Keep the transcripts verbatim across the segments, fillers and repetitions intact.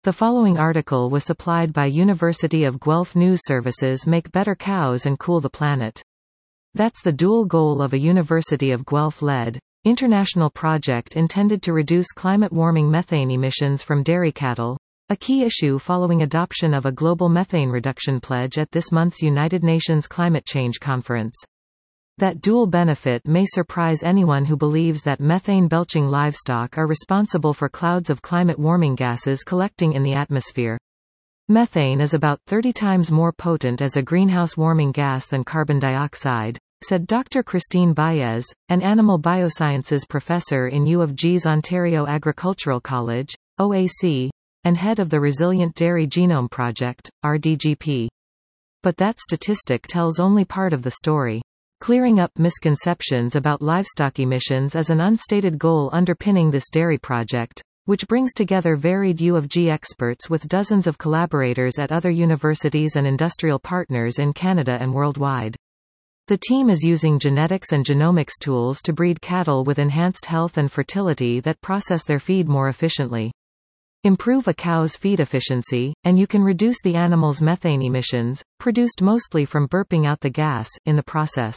The following article was supplied by University of Guelph News Services. Make better cows and cool the planet. That's the dual goal of a University of Guelph-led, international project intended to reduce climate-warming methane emissions from dairy cattle, a key issue following adoption of a global methane reduction pledge at this month's United Nations Climate Change Conference. That dual benefit may surprise anyone who believes that methane-belching livestock are responsible for clouds of climate-warming gases collecting in the atmosphere. Methane is about thirty times more potent as a greenhouse-warming gas than carbon dioxide, said Doctor Christine Baez, an animal biosciences professor in U of G's Ontario Agricultural College, O A C, and head of the Resilient Dairy Genome Project, R D G P. But that statistic tells only part of the story. Clearing up misconceptions about livestock emissions is an unstated goal underpinning this dairy project, which brings together varied U of G experts with dozens of collaborators at other universities and industrial partners in Canada and worldwide. The team is using genetics and genomics tools to breed cattle with enhanced health and fertility that process their feed more efficiently. Improve a cow's feed efficiency, and you can reduce the animal's methane emissions, produced mostly from burping out the gas, in the process.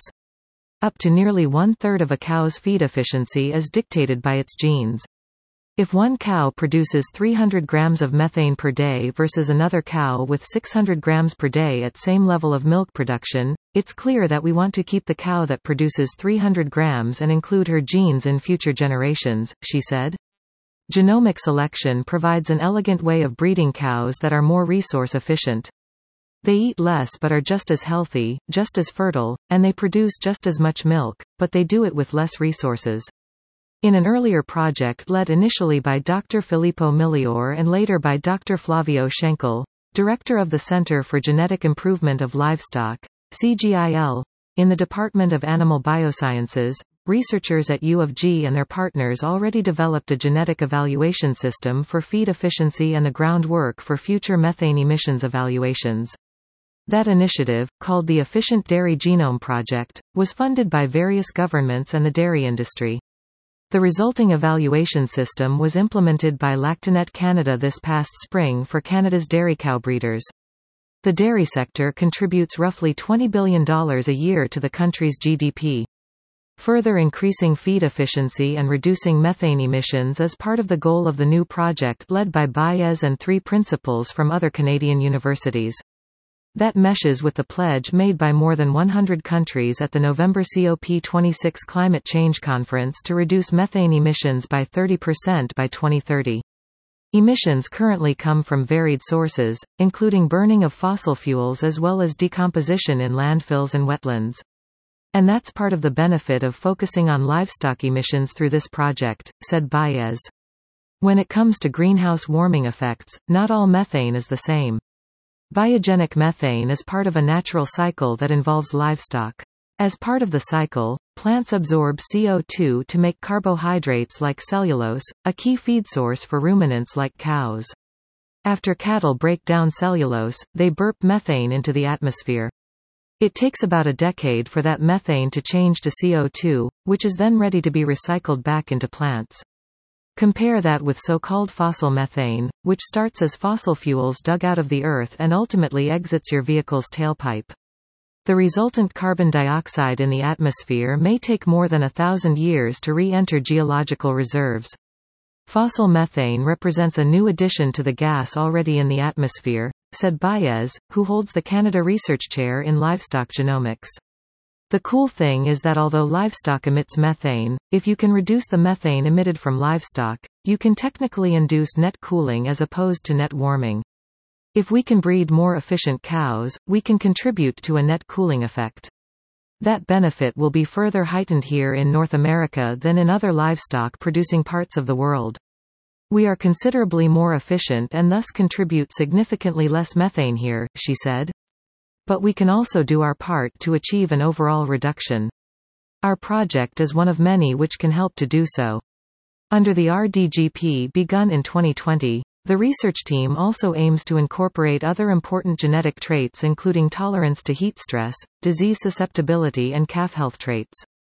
Up to nearly one-third of a cow's feed efficiency is dictated by its genes. If one cow produces three hundred grams of methane per day versus another cow with six hundred grams per day at same level of milk production, it's clear that we want to keep the cow that produces three hundred grams and include her genes in future generations, she said. Genomic selection provides an elegant way of breeding cows that are more resource efficient. They eat less but are just as healthy, just as fertile, and they produce just as much milk, but they do it with less resources. In an earlier project led initially by Doctor Filippo Migliore and later by Doctor Flavio Schenkel, director of the Center for Genetic Improvement of Livestock, C G I L, in the Department of Animal Biosciences, researchers at U of G and their partners already developed a genetic evaluation system for feed efficiency and the groundwork for future methane emissions evaluations. That initiative, called the Efficient Dairy Genome Project, was funded by various governments and the dairy industry. The resulting evaluation system was implemented by Lactanet Canada this past spring for Canada's dairy cow breeders. The dairy sector contributes roughly twenty billion dollars a year to the country's G D P. Further increasing feed efficiency and reducing methane emissions is part of the goal of the new project led by Baez and three principals from other Canadian universities. That meshes with the pledge made by more than one hundred countries at the November COP twenty-six Climate Change Conference to reduce methane emissions by thirty percent by twenty thirty. Emissions currently come from varied sources, including burning of fossil fuels as well as decomposition in landfills and wetlands. And that's part of the benefit of focusing on livestock emissions through this project, said Baez. When it comes to greenhouse warming effects, not all methane is the same. Biogenic methane is part of a natural cycle that involves livestock. As part of the cycle, plants absorb C O two to make carbohydrates like cellulose, a key feed source for ruminants like cows. After cattle break down cellulose, they burp methane into the atmosphere. It takes about a decade for that methane to change to C O two, which is then ready to be recycled back into plants. Compare that with so-called fossil methane, which starts as fossil fuels dug out of the earth and ultimately exits your vehicle's tailpipe. The resultant carbon dioxide in the atmosphere may take more than a thousand years to re-enter geological reserves. Fossil methane represents a new addition to the gas already in the atmosphere, said Baez, who holds the Canada Research Chair in Livestock Genomics. The cool thing is that although livestock emits methane, if you can reduce the methane emitted from livestock, you can technically induce net cooling as opposed to net warming. If we can breed more efficient cows, we can contribute to a net cooling effect. That benefit will be further heightened here in North America than in other livestock-producing parts of the world. We are considerably more efficient and thus contribute significantly less methane here, she said. But we can also do our part to achieve an overall reduction. Our project is one of many which can help to do so. Under the R D G P begun in twenty twenty, the research team also aims to incorporate other important genetic traits including tolerance to heat stress, disease susceptibility and calf health traits.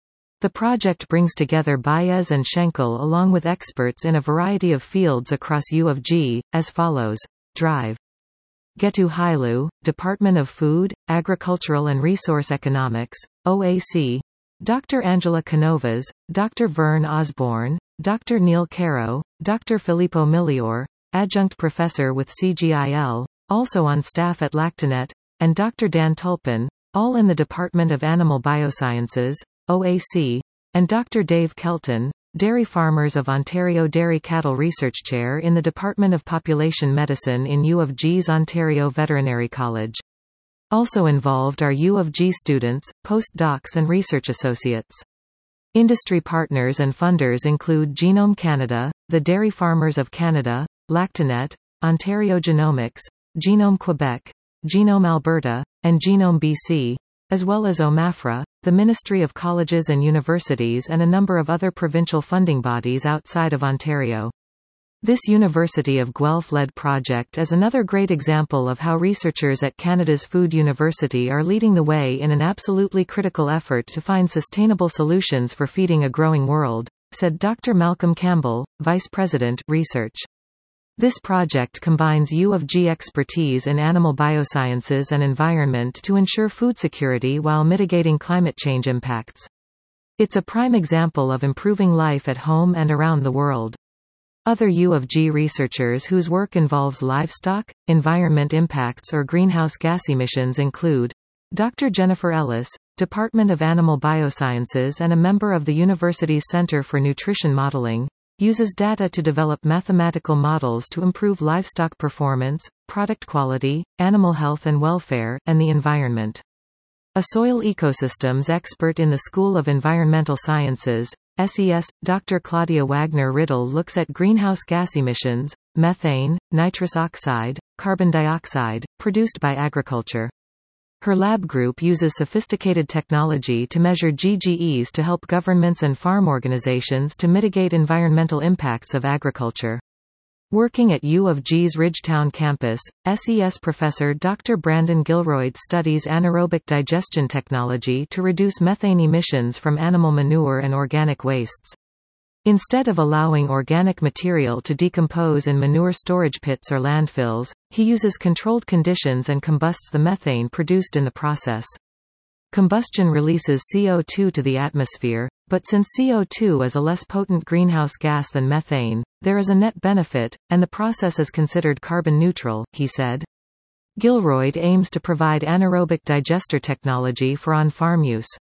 The project brings together Baez and Schenkel along with experts in a variety of fields across U of G, as follows. Drive. Getu Hailu, Department of Food, Agricultural and Resource Economics, O A C. Doctor Angela Canovas, Doctor Vern Osborne, Doctor Neil Caro, Doctor Filippo Miglior, Adjunct Professor with C G I L, also on staff at Lactanet, and Doctor Dan Tulpin, all in the Department of Animal Biosciences, O A C, and Doctor Dave Kelton, Dairy Farmers of Ontario Dairy Cattle Research Chair in the Department of Population Medicine in U of G's Ontario Veterinary College. Also involved are U of G students, postdocs and research associates. Industry partners and funders include Genome Canada, the Dairy Farmers of Canada, Lactanet, Ontario Genomics, Genome Quebec, Genome Alberta, and Genome B C, as well as OMAFRA, the Ministry of Colleges and Universities and a number of other provincial funding bodies outside of Ontario. This University of Guelph-led project is another great example of how researchers at Canada's Food University are leading the way in an absolutely critical effort to find sustainable solutions for feeding a growing world, said Doctor Malcolm Campbell, Vice President, Research. This project combines U of G expertise in animal biosciences and environment to ensure food security while mitigating climate change impacts. It's a prime example of improving life at home and around the world. Other U of G researchers whose work involves livestock, environment impacts or greenhouse gas emissions include Doctor Jennifer Ellis, Department of Animal Biosciences and a member of the university's Center for Nutrition Modeling, uses data to develop mathematical models to improve livestock performance, product quality, animal health and welfare, and the environment. A soil ecosystems expert in the School of Environmental Sciences, S E S, Doctor Claudia Wagner-Riddle looks at greenhouse gas emissions, methane, nitrous oxide, carbon dioxide, produced by agriculture. Her lab group uses sophisticated technology to measure G G Es to help governments and farm organizations to mitigate environmental impacts of agriculture. Working at U of G's Ridgetown campus, S E S professor Doctor Brandon Gilroyd studies anaerobic digestion technology to reduce methane emissions from animal manure and organic wastes. Instead of allowing organic material to decompose in manure storage pits or landfills, he uses controlled conditions and combusts the methane produced in the process. Combustion releases C O two to the atmosphere, but since C O two is a less potent greenhouse gas than methane, there is a net benefit, and the process is considered carbon neutral, he said. Gilroyd aims to provide anaerobic digester technology for on-farm use.